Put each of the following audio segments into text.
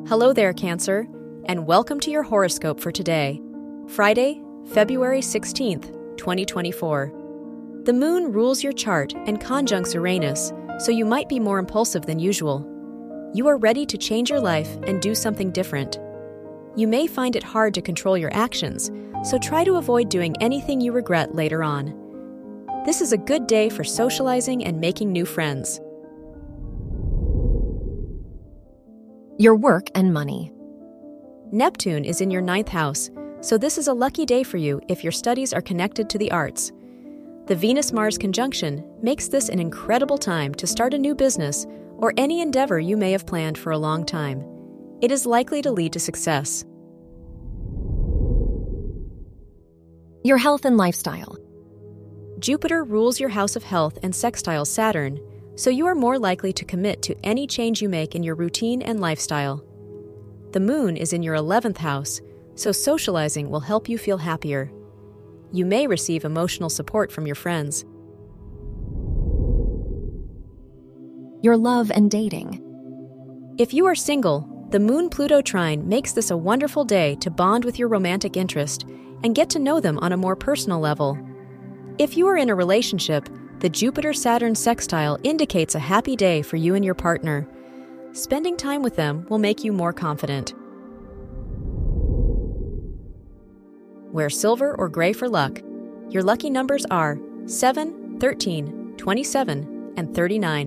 Hello there, Cancer, and welcome to your horoscope for today, Friday, February 16th, 2024. The moon rules your chart and conjuncts Uranus, so you might be more impulsive than usual. You are ready to change your life and do something different. You may find it hard to control your actions, so try to avoid doing anything you regret later on. This is a good day for socializing and making new friends. Your work and money. Neptune is in your 9th house, so this is a lucky day for you if your studies are connected to the arts. The Venus-Mars conjunction makes this an incredible time to start a new business or any endeavor you may have planned for a long time. It is likely to lead to success. Your health and lifestyle. Jupiter rules your house of health and sextiles Saturn, so you are more likely to commit to any change you make in your routine and lifestyle. The moon is in your 11th house, so socializing will help you feel happier. You may receive emotional support from your friends. Your love and dating. If you are single, the Moon-Pluto trine makes this a wonderful day to bond with your romantic interest and get to know them on a more personal level. If you are in a relationship, the Jupiter-Saturn sextile indicates a happy day for you and your partner. Spending time with them will make you more confident. Wear silver or gray for luck. Your lucky numbers are 7, 13, 27, and 39.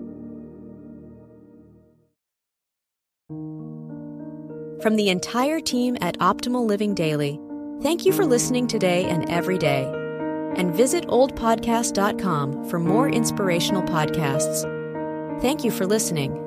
From the entire team at Optimal Living Daily, thank you for listening today and every day. And visit oldpodcast.com for more inspirational podcasts. Thank you for listening.